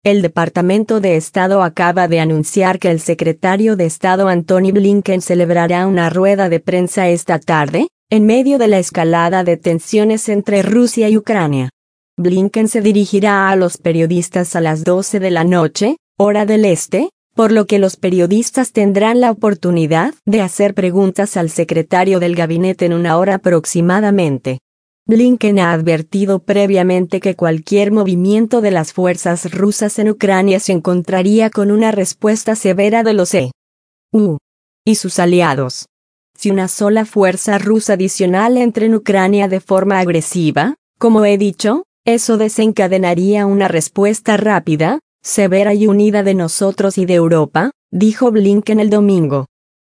El Departamento de Estado acaba de anunciar que el secretario de Estado Antony Blinken celebrará una rueda de prensa esta tarde, en medio de la escalada de tensiones entre Rusia y Ucrania. Blinken se dirigirá a los periodistas a las 12 de la noche, hora del este, por lo que los periodistas tendrán la oportunidad de hacer preguntas al secretario del gabinete en una hora aproximadamente. Blinken ha advertido previamente que cualquier movimiento de las fuerzas rusas en Ucrania se encontraría con una respuesta severa de los EU y sus aliados. Si una sola fuerza rusa adicional entra en Ucrania de forma agresiva, como he dicho, eso desencadenaría una respuesta rápida, severa y unida de nosotros y de Europa, dijo Blinken el domingo.